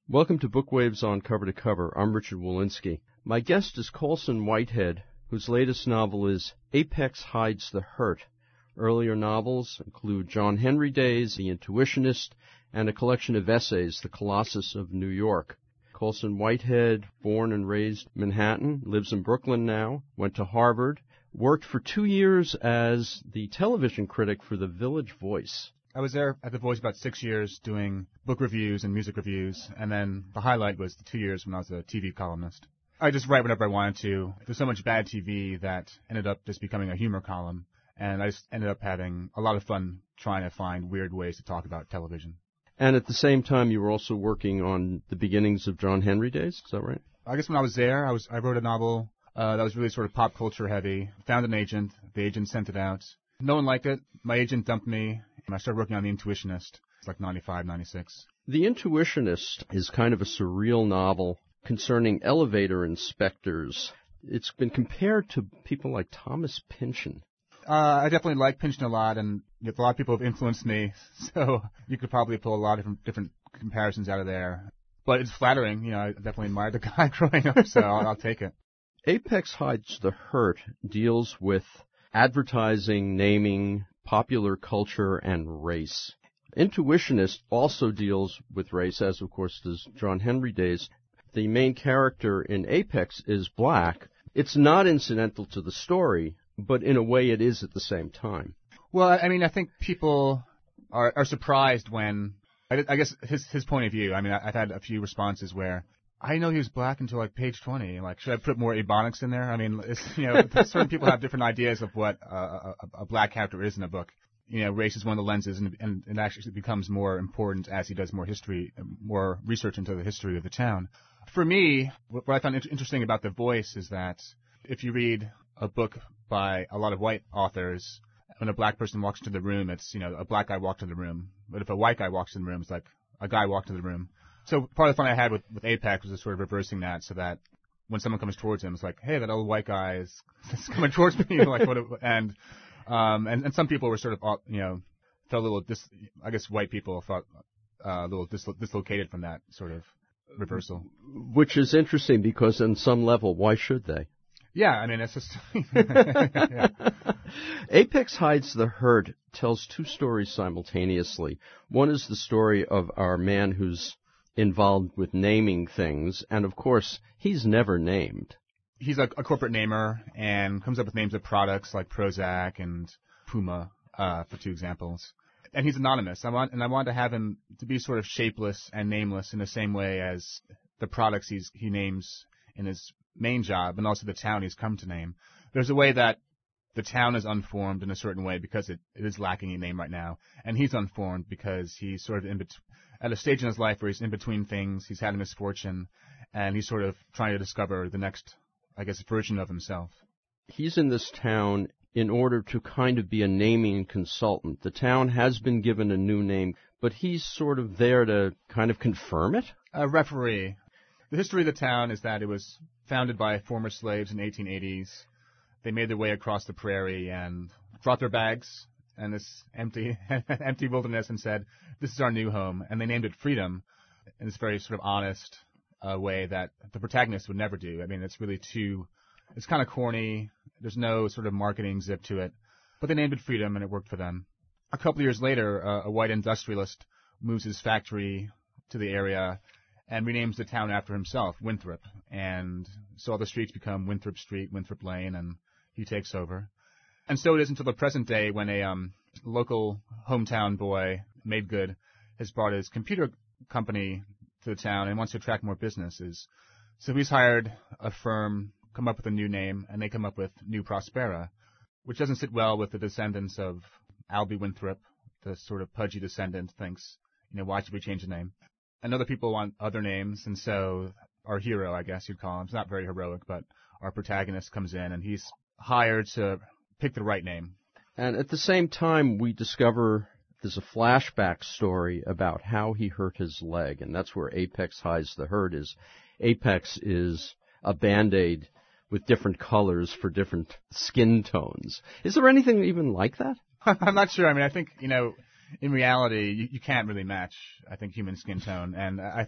Welcome to Bookwaves on Cover to Cover. I'm Richard Wolinski. My guest is Colson Whitehead, whose latest novel is Apex Hides the Hurt. Earlier novels include John Henry Days, The Intuitionist, and a collection of essays, The Colossus of New York. Colson Whitehead, born and raised in Manhattan, lives in Brooklyn now, went to Harvard, worked for 2 years as the television critic for The Village Voice. I was there at The Voice about 6 years doing book reviews and music reviews, and then the highlight was the 2 years when I was a TV columnist. I just write whenever I wanted to. There's so much bad TV that ended up just becoming a humor column, and I just ended up having a lot of fun trying to find weird ways to talk about television. And at the same time, you were also working on the beginnings of John Henry Days, is that right? I guess when I was there, I wrote a novel that was really sort of pop culture heavy. Found an agent. The agent sent it out. No one liked it. My agent dumped me. I started working on The Intuitionist. It's like 95, 96. The Intuitionist is kind of a surreal novel concerning elevator inspectors. It's been compared to people like Thomas Pynchon. I definitely like Pynchon a lot, and a lot of people have influenced me, so you could probably pull a lot of different comparisons out of there. But it's flattering. I definitely admired the guy growing up, so I'll take it. Apex Hides the Hurt deals with advertising, naming, popular culture, and race. Intuitionist also deals with race, as of course does John Henry Days. The main character in Apex is black. It's not incidental to the story, but in a way it is at the same time. Well, I think people are surprised when, I guess his point of view, I've had a few responses where I know he was black until like page 20. Like, should I put more ebonics in there? Certain people have different ideas of what a black character is in a book. Race is one of the lenses, and it actually becomes more important as he does more research into the history of the town. For me, what I found interesting about The Voice is that if you read a book by a lot of white authors, when a black person walks into the room, it's, a black guy walked in the room. But if a white guy walks in the room, it's like a guy walked in the room. So part of the fun I had with Apex was just sort of reversing that, so that when someone comes towards him, it's like, hey, that old white guy is coming towards me. And some people were sort of, felt a little, I guess white people felt a little dislocated from that sort of reversal. Which is interesting because on some level, why should they? Yeah, it's just... yeah. Apex Hides the Hurt tells two stories simultaneously. One is the story of our man who's involved with naming things, and of course, he's never named. He's a corporate namer and comes up with names of products like Prozac and Puma, for two examples. And he's anonymous. I wanted to have him to be sort of shapeless and nameless in the same way as the products he names in his main job, and also the town he's come to name. There's a way that the town is unformed in a certain way because it is lacking a name right now, and he's unformed because he's sort of at a stage in his life where he's in between things. He's had a misfortune, and he's sort of trying to discover the next, I guess, version of himself. He's in this town in order to kind of be a naming consultant. The town has been given a new name, but he's sort of there to kind of confirm it? A referee. The history of the town is that it was founded by former slaves in the 1880s. They made their way across the prairie and brought their bags and this empty wilderness and said, this is our new home. And they named it Freedom in this very sort of honest way that the protagonist would never do. It's really it's kind of corny. There's no sort of marketing zip to it. But they named it Freedom, and it worked for them. A couple of years later, a white industrialist moves his factory to the area and renames the town after himself, Winthrop. And so all the streets become Winthrop Street, Winthrop Lane, and he takes over. And so it is until the present day when a local hometown boy, Madegood, has brought his computer company to the town and wants to attract more businesses. So he's hired a firm, come up with a new name, and they come up with New Prospera, which doesn't sit well with the descendants of Albie Winthrop. The sort of pudgy descendant thinks, why should we change the name? And other people want other names, and so our hero, I guess you'd call him, it's not very heroic, but our protagonist comes in, and he's hired to pick the right name. And at the same time, we discover there's a flashback story about how he hurt his leg, and that's where Apex Hides the Hurt is. Apex is a Band-Aid with different colors for different skin tones. Is there anything even like that? I'm not sure. I think, in reality, you can't really match, I think, human skin tone. And I think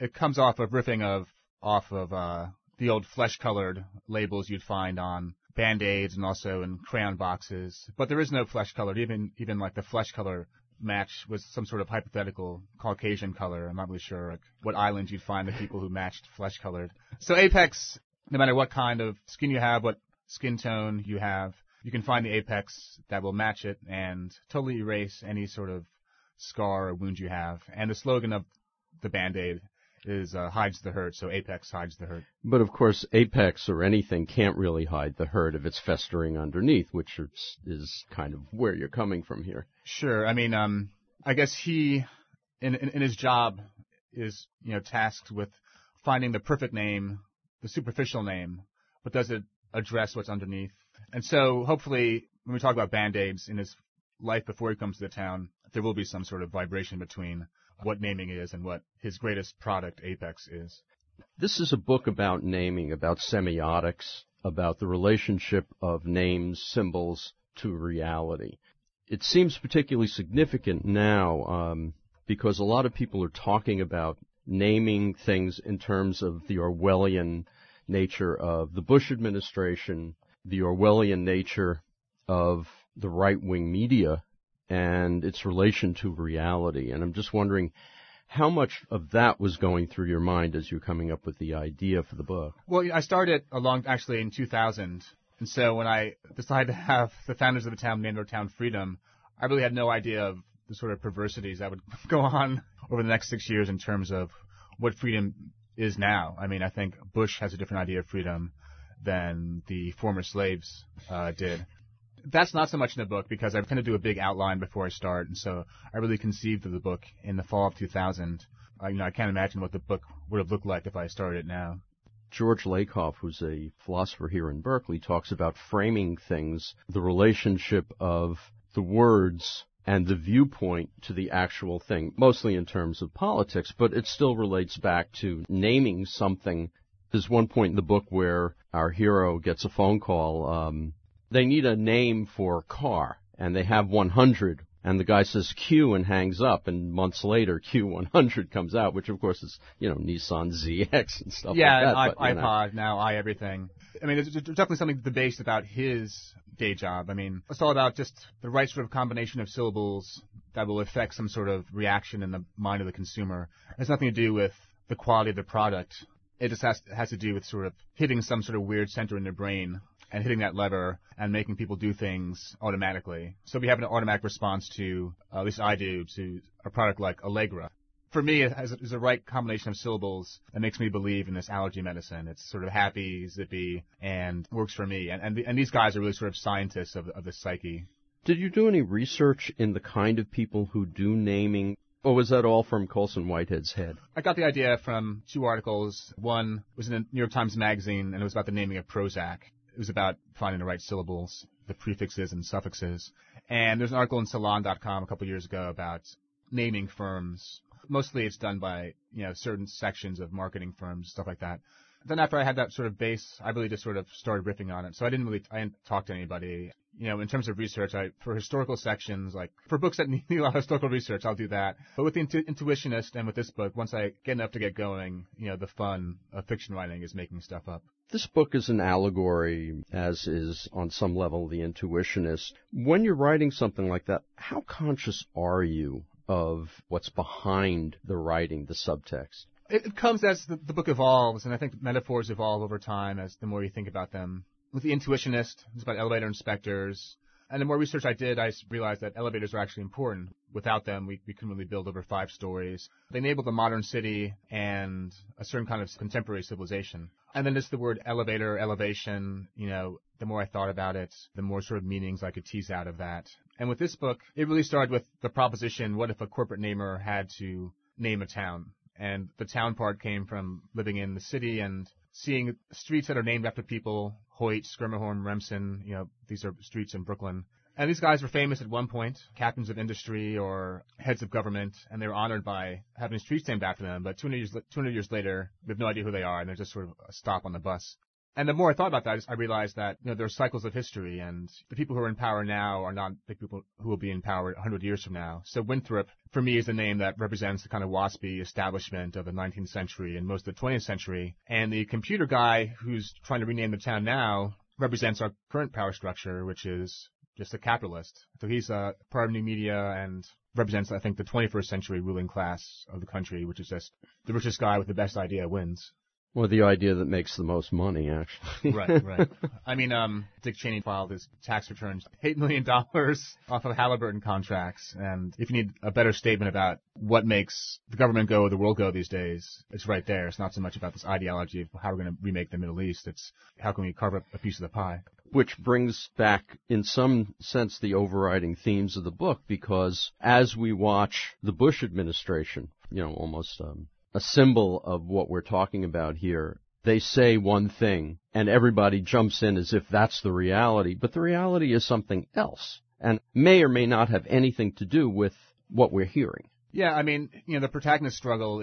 it comes off of riffing off of the old flesh-colored labels you'd find on Band-Aids and also in crayon boxes. But there is no flesh-colored. Even like the flesh color match was some sort of hypothetical Caucasian color. I'm not really sure like, what island you'd find the people who matched flesh-colored. So Apex, no matter what kind of skin you have, what skin tone you have, you can find the Apex that will match it and totally erase any sort of scar or wound you have. And the slogan of the Band-Aid is hides the hurt, so Apex hides the hurt. But of course, Apex or anything can't really hide the hurt if it's festering underneath, which is kind of where you're coming from here. Sure. I mean, I guess he, in his job, is tasked with finding the perfect name, the superficial name, but does it address what's underneath? And so, hopefully, when we talk about Band-Aids in his life before he comes to the town, there will be some sort of vibration between what naming is and what his greatest product, Apex, is. This is a book about naming, about semiotics, about the relationship of names, symbols to reality. It seems particularly significant now because a lot of people are talking about naming things in terms of the Orwellian nature of the Bush administration, the Orwellian nature of the right-wing media, and its relation to reality. And I'm just wondering how much of that was going through your mind as you're coming up with the idea for the book. Well, I started actually in 2000. And so when I decided to have the founders of the town name their town Freedom, I really had no idea of the sort of perversities that would go on over the next 6 years in terms of what freedom is now. I mean, I think Bush has a different idea of freedom than the former slaves did. That's not so much in the book because I kind of do a big outline before I start, and so I really conceived of the book in the fall of 2000. I can't imagine what the book would have looked like if I started it now. George Lakoff, who's a philosopher here in Berkeley, talks about framing things, the relationship of the words and the viewpoint to the actual thing, mostly in terms of politics, but it still relates back to naming something. There's one point in the book where our hero gets a phone call. They need a name for a car, and they have 100, and the guy says Q and hangs up, and months later Q100 comes out, which of course is, Nissan ZX and stuff like that. Yeah, iPod, now iEverything. I mean, there's definitely something debased about his day job. I mean, it's all about just the right sort of combination of syllables that will affect some sort of reaction in the mind of the consumer. It has nothing to do with the quality of the product. It just has to do with sort of hitting some sort of weird center in their brain and hitting that lever and making people do things automatically. So we have an automatic response to, at least I do, to a product like Allegra. For me, it has the right combination of syllables that makes me believe in this allergy medicine. It's sort of happy, zippy, and works for me. And these guys are really sort of scientists of the psyche. Did you do any research in the kind of people who do naming, or was that all from Colson Whitehead's head? I got the idea from two articles. One was in the New York Times Magazine, and it was about the naming of Prozac. It was about finding the right syllables, the prefixes and suffixes. And there's an article in Salon.com a couple years ago about naming firms. Mostly it's done by, certain sections of marketing firms, stuff like that. Then after I had that sort of base, I really just sort of started riffing on it. So I didn't talk to anybody. In terms of research, for historical sections, like for books that need a lot of historical research, I'll do that. But with the Intuitionist and with this book, once I get enough to get going, the fun of fiction writing is making stuff up. This book is an allegory, as is on some level the Intuitionist. When you're writing something like that, how conscious are you of what's behind the writing, the subtext? It comes as the book evolves, and I think metaphors evolve over time as the more you think about them. With the Intuitionist, it's about elevator inspectors. And the more research I did, I realized that elevators are actually important. Without them, we couldn't really build over 5 stories. They enabled the modern city and a certain kind of contemporary civilization. And then just the word elevator, elevation, the more I thought about it, the more sort of meanings I could tease out of that. And with this book, it really started with the proposition, what if a corporate namer had to name a town? And the town part came from living in the city and seeing streets that are named after people, Hoyt, Schermerhorn, Remsen, these are streets in Brooklyn. And these guys were famous at one point, captains of industry or heads of government, and they were honored by having streets named after them. But 200 years later, we have no idea who they are, and they're just sort of a stop on the bus. And the more I thought about that, I realized that, there are cycles of history, and the people who are in power now are not the people who will be in power 100 years from now. So Winthrop, for me, is a name that represents the kind of waspy establishment of the 19th century and most of the 20th century. And the computer guy who's trying to rename the town now represents our current power structure, which is just a capitalist. So he's part of new media and represents, I think, the 21st century ruling class of the country, which is just the richest guy with the best idea wins. Or the idea that makes the most money, actually. Right. I mean, Dick Cheney filed his tax returns, $8 million off of Halliburton contracts. And if you need a better statement about what makes the government go or the world go these days, it's right there. It's not so much about this ideology of how we're going to remake the Middle East. It's how can we carve up a piece of the pie. Which brings back, in some sense, the overriding themes of the book, because as we watch the Bush administration, almost a symbol of what we're talking about here, they say one thing, and everybody jumps in as if that's the reality, but the reality is something else, and may or may not have anything to do with what we're hearing. Yeah, I mean, the protagonist struggle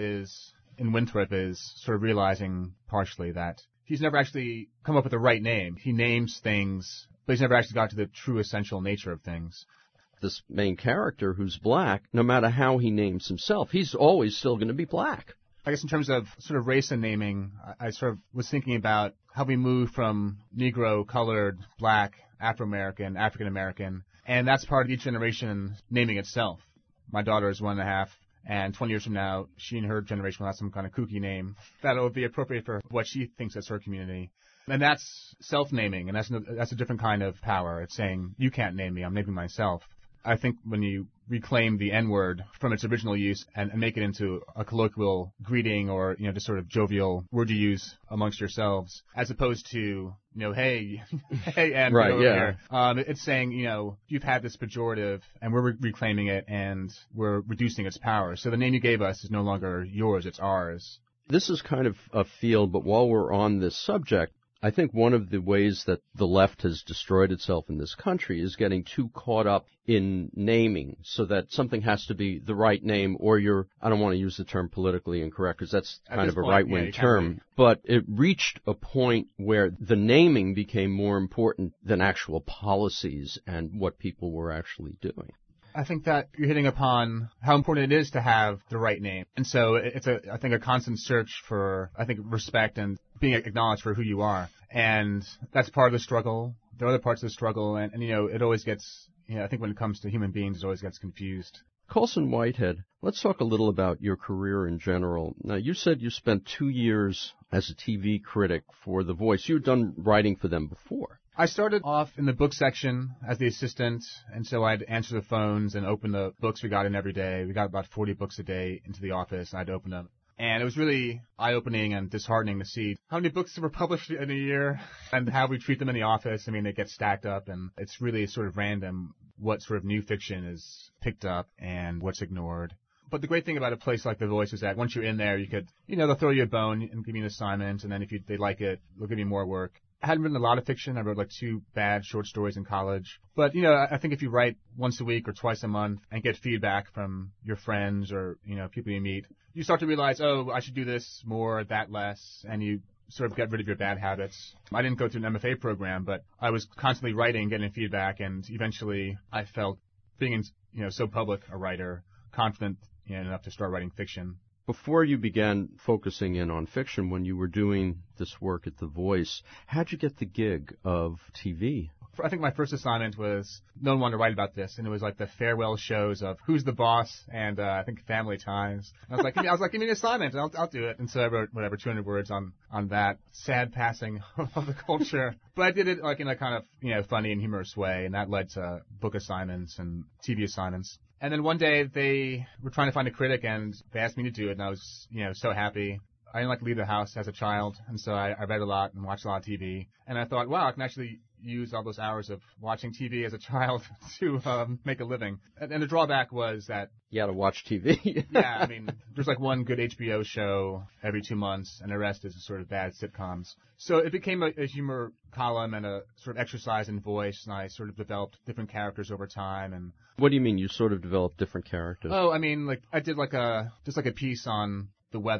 in Winthrop is sort of realizing partially that he's never actually come up with the right name. He names things, but he's never actually got to the true essential nature of things. This main character who's black, no matter how he names himself, he's always still going to be black. I guess in terms of sort of race and naming, I sort of was thinking about how we move from Negro, colored, black, Afro-American, African-American, and that's part of each generation naming itself. My daughter is 1.5, and 20 years from now, she and her generation will have some kind of kooky name that will be appropriate for what she thinks is her community. And that's self-naming, and that's a different kind of power. It's saying, you can't name me, I'm naming myself. I think when you reclaim the N-word from its original use and make it into a colloquial greeting or, just sort of jovial word you use amongst yourselves, as opposed to, hey, and right, over yeah. here. It's saying, you've had this pejorative and we're reclaiming it and we're reducing its power. So the name you gave us is no longer yours, it's ours. This is kind of a field, but while we're on this subject, I think one of the ways that the left has destroyed itself in this country is getting too caught up in naming, so that something has to be the right name, or I don't want to use the term politically incorrect, because that's kind of a right-wing term, but it reached a point where the naming became more important than actual policies and what people were actually doing. I think that you're hitting upon how important it is to have the right name. And so it's I think a constant search for, respect and being acknowledged for who you are. And that's part of the struggle. There are other parts of the struggle. And it always gets, I think when it comes to human beings, it always gets confused. Colson Whitehead, let's talk a little about your career in general. Now, you said you spent 2 years as a TV critic for The Voice. You had done writing for them before. I started off in the book section as the assistant, and so I'd answer the phones and open the books we got in every day. We got about 40 books a day into the office, and I'd open them. And it was really eye-opening and disheartening to see how many books were published in a year and how we treat them in the office. I mean, they get stacked up, and it's really sort of random what sort of new fiction is picked up and what's ignored. But the great thing about a place like The Voice is that once you're in there, you could, they'll throw you a bone and give you an assignment, and then if they like it, they'll give you more work. I hadn't written a lot of fiction. I wrote 2 bad short stories in college. But, I think if you write once a week or twice a month and get feedback from your friends or, people you meet, you start to realize, I should do this more, that less, and you sort of get rid of your bad habits. I didn't go through an MFA program, but I was constantly writing, getting feedback, and eventually I felt being, so public a writer, confident enough to start writing fiction. Before you began focusing in on fiction, when you were doing this work at The Voice, how'd you get the gig of TV? I think my first assignment was, no one wanted to write about this, and it was the farewell shows of Who's the Boss and I think Family Ties. And I was like, give me an assignment, and I'll do it. And so I wrote 200 words on that sad passing of the culture. But I did it in a kind of funny and humorous way, and that led to book assignments and TV assignments. And then one day they were trying to find a critic, and they asked me to do it, and I was, so happy. I didn't like to leave the house as a child, and so I read a lot and watched a lot of TV. And I thought, wow, I can actually use all those hours of watching TV as a child to make a living. And the drawback was that you had to watch TV. Yeah, I mean, there's one good HBO show every 2 months, and the rest is sort of bad sitcoms. So it became a humor column and a sort of exercise in voice, and I sort of developed different characters over time. And what do you mean you sort of developed different characters? Oh, I mean, I did just a piece on the weather.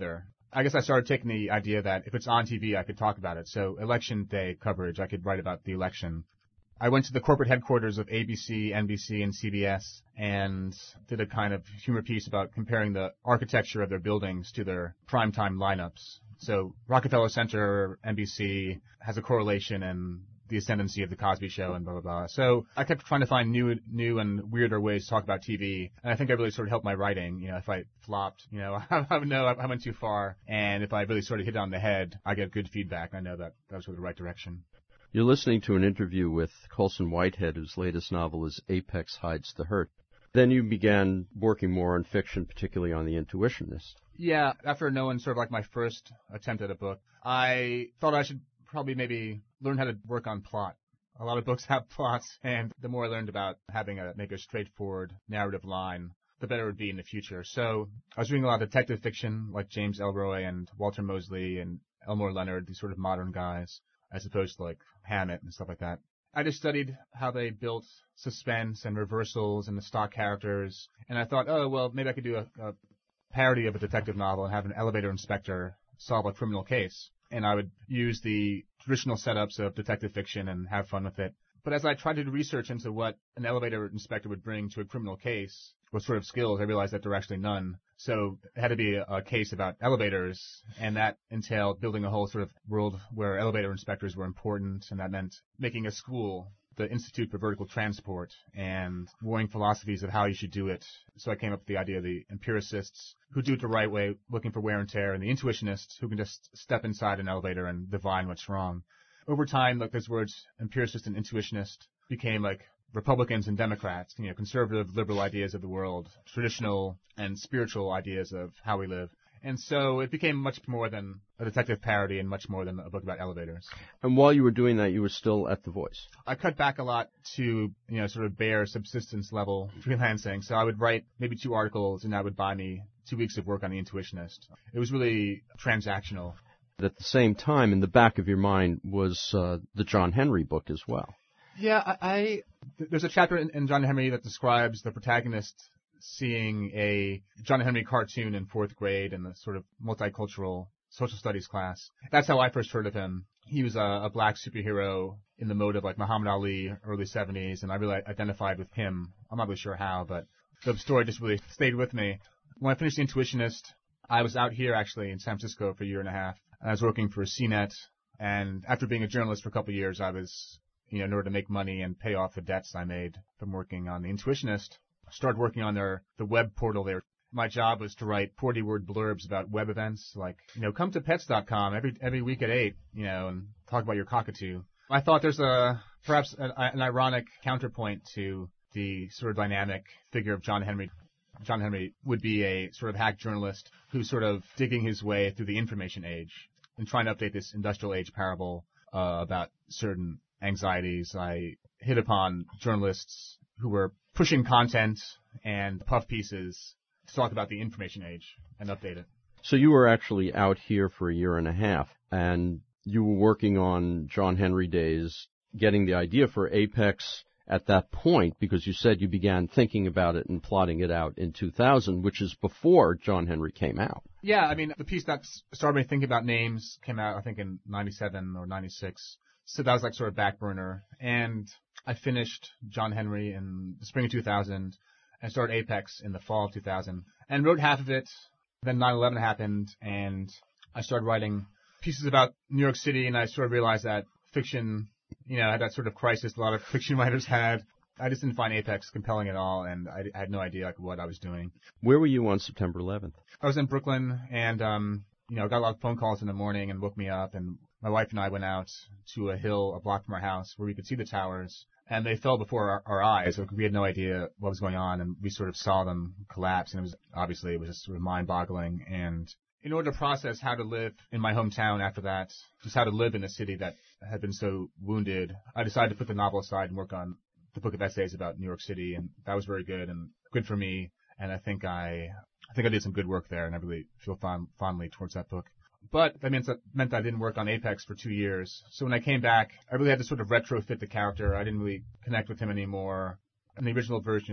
I guess I started taking the idea that if it's on TV, I could talk about it. So election day coverage, I could write about the election. I went to the corporate headquarters of ABC, NBC, and CBS and did a kind of humor piece about comparing the architecture of their buildings to their primetime lineups. So Rockefeller Center, NBC, has a correlation and the ascendancy of the Cosby Show and blah, blah, blah. So I kept trying to find new and weirder ways to talk about TV. And I think I really sort of helped my writing. You know, if I flopped, you know, I would know I went too far. And if I really sort of hit it on the head, I get good feedback. I know that was sort of the right direction. You're listening to an interview with Colson Whitehead, whose latest novel is Apex Hides the Hurt. Then you began working more on fiction, particularly on The Intuitionist. Yeah, after knowing sort of like my first attempt at a book, I thought I should probably maybe learn how to work on plot. A lot of books have plots, and the more I learned about having maybe a straightforward narrative line, the better it would be in the future. So I was reading a lot of detective fiction, like James Ellroy and Walter Mosley and Elmore Leonard, these sort of modern guys, as opposed to like Hammett and stuff like that. I just studied how they built suspense and reversals and the stock characters, and I thought, oh, well, maybe I could do a parody of a detective novel and have an elevator inspector solve a criminal case. And I would use the traditional setups of detective fiction and have fun with it. But as I tried to do research into what an elevator inspector would bring to a criminal case, what sort of skills, I realized that there were actually none. So it had to be a case about elevators, and that entailed building a whole sort of world where elevator inspectors were important, and that meant making a school, the Institute for Vertical Transport, and warring philosophies of how you should do it. So I came up with the idea of the empiricists who do it the right way, looking for wear and tear, and the intuitionists who can just step inside an elevator and divine what's wrong. Over time, like those words, empiricist and intuitionist, became like Republicans and Democrats, you know, conservative, liberal ideas of the world, traditional and spiritual ideas of how we live. And so it became much more than a detective parody and much more than a book about elevators. And while you were doing that, you were still at The Voice. I cut back a lot to, you know, sort of bare subsistence level freelancing. So I would write maybe 2 articles and that would buy me 2 weeks of work on The Intuitionist. It was really transactional. At the same time, in the back of your mind was the John Henry book as well. Yeah, there's a chapter in John Henry that describes the protagonist seeing a John Henry cartoon in 4th grade in the sort of multicultural social studies class. That's how I first heard of him. He was a black superhero in the mode of like Muhammad Ali, early 70s, and I really identified with him. I'm not really sure how, but the story just really stayed with me. When I finished The Intuitionist, I was out here actually in San Francisco for a year and a half. I was working for CNET, and after being a journalist for a couple of years, I was, you know, in order to make money and pay off the debts I made from working on The Intuitionist, started working on the web portal there. My job was to write 40-word blurbs about web events, like, you know, come to pets.com every week at 8, you know, and talk about your cockatoo. I thought there's perhaps an ironic counterpoint to the sort of dynamic figure of John Henry. John Henry would be a sort of hack journalist who's sort of digging his way through the information age and trying to update this industrial age parable about certain anxieties. I hit upon journalists who were pushing content and puff pieces to talk about the information age and update it. So you were actually out here for a year and a half, and you were working on John Henry Days, getting the idea for Apex at that point, because you said you began thinking about it and plotting it out in 2000, which is before John Henry came out. Yeah, I mean, the piece that started me thinking about names came out, I think, in 97 or 96. So that was like sort of back burner. And I finished John Henry in the spring of 2000 and started Apex in the fall of 2000 and wrote half of it. Then 9/11 happened and I started writing pieces about New York City, and I sort of realized that fiction, you know, had that sort of crisis a lot of fiction writers had. I just didn't find Apex compelling at all, and I had no idea like what I was doing. Where were you on September 11th? I was in Brooklyn, and you know, got a lot of phone calls in the morning and woke me up, and my wife and I went out to a hill a block from our house where we could see the towers, and they fell before our eyes. So we had no idea what was going on, and we sort of saw them collapse, and it was just sort of mind-boggling. And in order to process how to live in my hometown after that, just how to live in a city that had been so wounded, I decided to put the novel aside and work on the book of essays about New York City, and that was very good and good for me. And I think I did some good work there, and I really feel fondly towards that book. But that meant I didn't work on Apex for 2 years. So when I came back, I really had to sort of retrofit the character. I didn't really connect with him anymore. In the original version,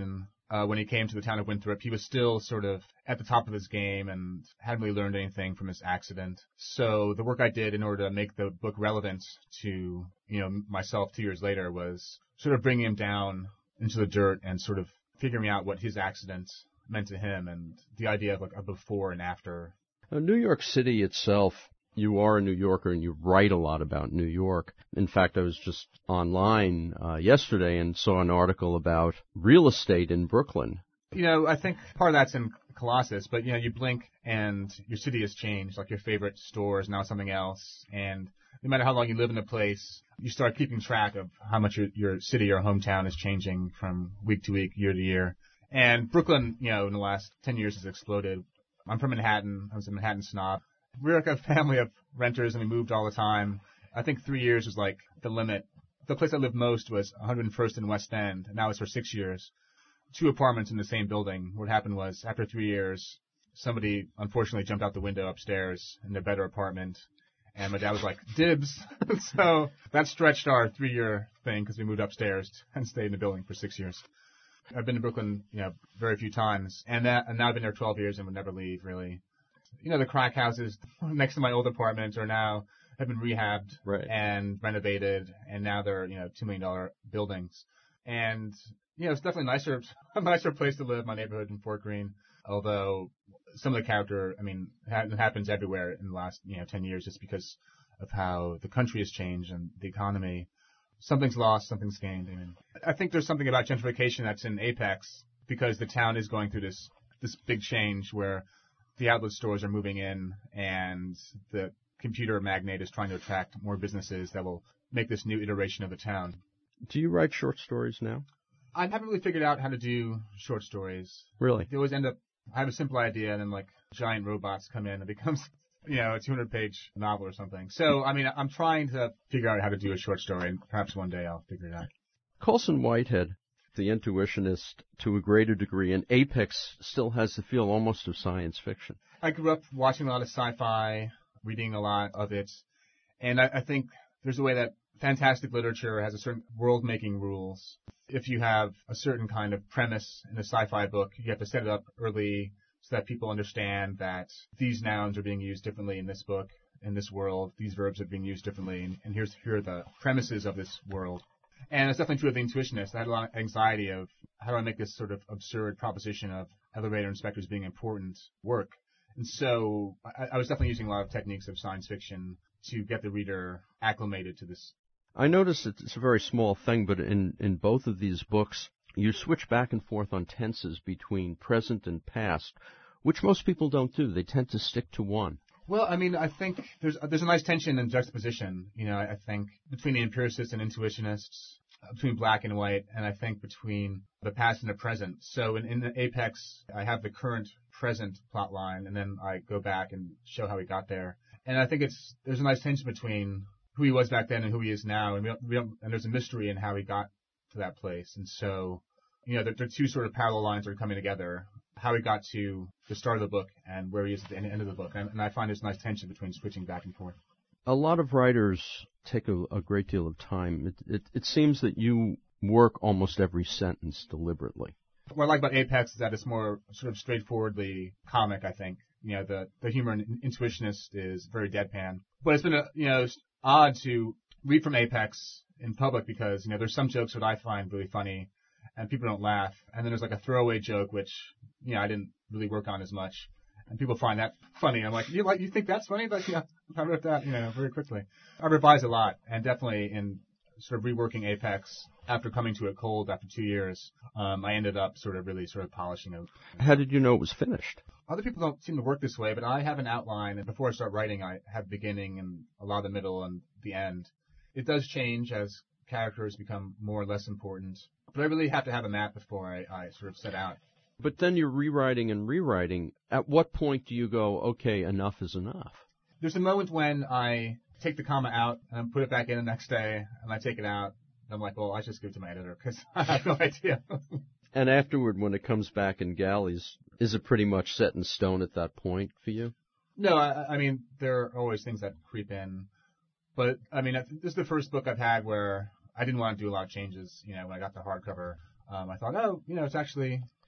when he came to the town of Winthrop, he was still sort of at the top of his game and hadn't really learned anything from his accident. So the work I did in order to make the book relevant to, myself 2 years later was sort of bringing him down into the dirt and sort of figuring out what his accident meant to him and the idea of like a before and after. New York City itself, you are a New Yorker and you write a lot about New York. In fact, I was just online yesterday and saw an article about real estate in Brooklyn. I think part of that's in Colossus, but you blink and your city has changed, like your favorite store is now something else, and no matter how long you live in a place, you start keeping track of how much your city or hometown is changing from week to week, year to year. And Brooklyn, in the last 10 years has exploded. I'm from Manhattan. I was a Manhattan snob. We're like a family of renters and we moved all the time. I think 3 years was like the limit. The place I lived most was 101st and West End, and that was for 6 years. 2 apartments in the same building. What happened was, after 3 years, somebody unfortunately jumped out the window upstairs in their better apartment, and my dad was like, dibs. So that stretched our 3-year thing because we moved upstairs and stayed in the building for 6 years. I've been to Brooklyn, very few times, and now I've been there 12 years and would never leave, really. The crack houses next to my old apartment have been rehabbed and renovated, and now they're, $2 million buildings. And, it's definitely a nicer place to live, my neighborhood in Fort Greene, although some of the character, happens everywhere in the last, 10 years just because of how the country has changed and the economy. Something's lost, something's gained. I think there's something about gentrification that's in Apex because the town is going through this big change where the outlet stores are moving in and the computer magnate is trying to attract more businesses that will make this new iteration of the town. Do you write short stories now? I haven't really figured out how to do short stories. Really? They always end up, I have a simple idea and then like giant robots come in and it becomes, a 200-page novel or something. So, I'm trying to figure out how to do a short story and perhaps one day I'll figure it out. Colson Whitehead, the intuitionist to a greater degree, and Apex still has the feel almost of science fiction. I grew up watching a lot of sci-fi, reading a lot of it, and I think there's a way that fantastic literature has a certain world-making rules. If you have a certain kind of premise in a sci-fi book, you have to set it up early so that people understand that these nouns are being used differently in this book, in this world, these verbs are being used differently, and here are the premises of this world. And it's definitely true of the intuitionist. I had a lot of anxiety of how do I make this sort of absurd proposition of elevator inspectors being important work. And so I was definitely using a lot of techniques of science fiction to get the reader acclimated to this. I noticed that it's a very small thing, but in both of these books, you switch back and forth on tenses between present and past, which most people don't do. They tend to stick to one. Well, I think there's a nice tension and juxtaposition, I think between the empiricists and intuitionists, between black and white, and I think between the past and the present. So in the Apex, I have the current present plot line, and then I go back and show how he got there. And I think there's a nice tension between who he was back then and who he is now, and there's a mystery in how he got to that place. And so, there are two sort of parallel lines that are coming together. How he got to the start of the book and where he is at the end of the book. And I find there's a nice tension between switching back and forth. A lot of writers take a great deal of time. It seems that you work almost every sentence deliberately. What I like about Apex is that it's more sort of straightforwardly comic, I think. The humor in Intuitionist is very deadpan. But it's been odd to read from Apex in public because, there's some jokes that I find really funny and people don't laugh. And then there's like a throwaway joke, which, I didn't really work on as much. And people find that funny. I'm like, you think that's funny? But I wrote that, very quickly. I revised a lot, and definitely in sort of reworking Apex after coming to it cold after 2 years, I ended up really polishing it. How did you know it was finished? Other people don't seem to work this way, but I have an outline, and before I start writing, I have the beginning and a lot of the middle and the end. It does change as characters become more or less important, but I really have to have a map before I sort of set out. But then you're rewriting and rewriting. At what point do you go, okay, enough is enough? There's a moment when I take the comma out and put it back in the next day, and I take it out. And I'm like, well, I should just give it to my editor because I have no idea. And afterward, when it comes back in galleys, is it pretty much set in stone at that point for you? No, there are always things that creep in. But, this is the first book I've had where I didn't want to do a lot of changes. When I got the hardcover, I thought, it's actually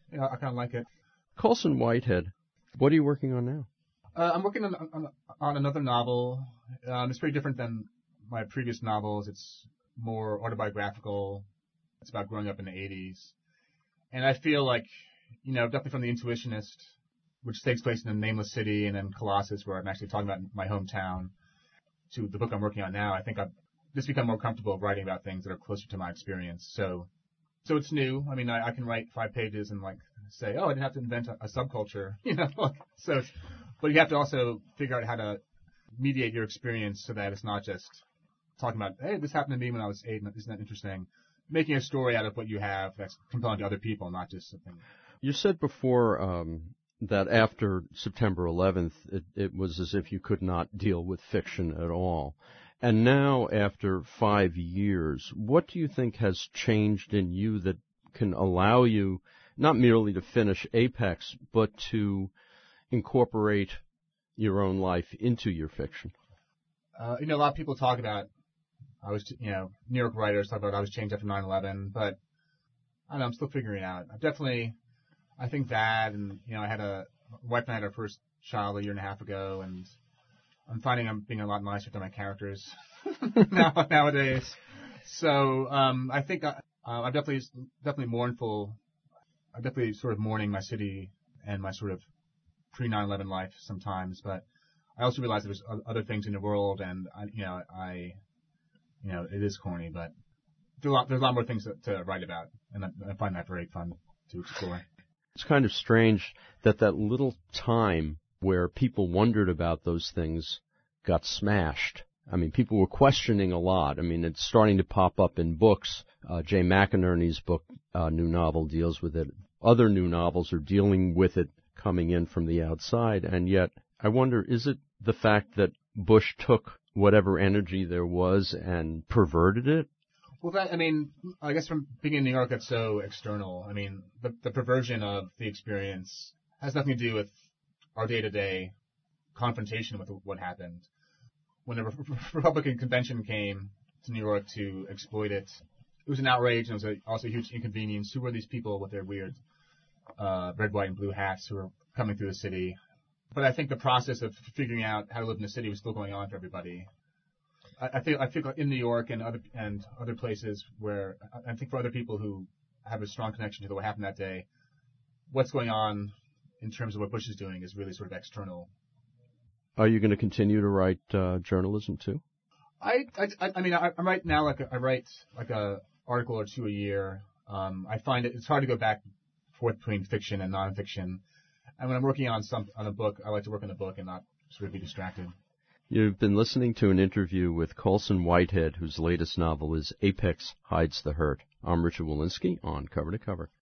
Yeah, I kind of like it. Colson Whitehead, what are you working on now? I'm working on another novel. It's pretty different than my previous novels. It's more autobiographical. It's about growing up in the 80s. And I feel like, definitely from The Intuitionist, which takes place in a nameless city, and then Colossus, where I'm actually talking about my hometown, to the book I'm working on now, I think I've just become more comfortable writing about things that are closer to my experience. So it's new. I mean, I can write 5 pages and say, oh, I didn't have to invent a subculture, but you have to also figure out how to mediate your experience so that it's not just talking about, hey, this happened to me when I was 8, and isn't that interesting? Making a story out of what you have that's compelling to other people, not just something. You said before that after September 11th, it was as if you could not deal with fiction at all. And now, after 5 years, what do you think has changed in you that can allow you not merely to finish Apex, but to incorporate your own life into your fiction? A lot of people talk about, New York writers talk about I was changed after 9/11, but I don't know, I'm still figuring it out. I think that, and, my wife and I had our first child a year and a half ago, and I'm finding I'm being a lot nicer to my characters nowadays. So, I think I'm definitely mournful. I'm definitely sort of mourning my city and my sort of pre-9/11 life sometimes, but I also realize there's other things in the world, and it is corny, but there's a lot more things to write about, and I find that very fun to explore. It's kind of strange that little time where people wondered about those things got smashed. I mean, people were questioning a lot. I mean, it's starting to pop up in books. Jay McInerney's book, new novel, deals with it. Other new novels are dealing with it coming in from the outside, and yet I wonder, is it the fact that Bush took whatever energy there was and perverted it? Well, I guess from being in New York, that's so external. I mean, the perversion of the experience has nothing to do with our day-to-day confrontation with what happened. When the Republican convention came to New York to exploit it, it was an outrage, and it was also a huge inconvenience. Who were these people with their weird red, white, and blue hats who were coming through the city? But I think the process of figuring out how to live in the city was still going on for everybody. I feel like in New York and other places where I think for other people who have a strong connection to what happened that day, what's going on in terms of what Bush is doing is really sort of external. Are you going to continue to write journalism too? I write now I write like a article or 2 a year. I find it's hard to go back and forth between fiction and nonfiction. And when I'm working on a book, I like to work on the book and not sort of be distracted. You've been listening to an interview with Colson Whitehead, whose latest novel is Apex Hides the Hurt. I'm Richard Wolinsky on Cover to Cover.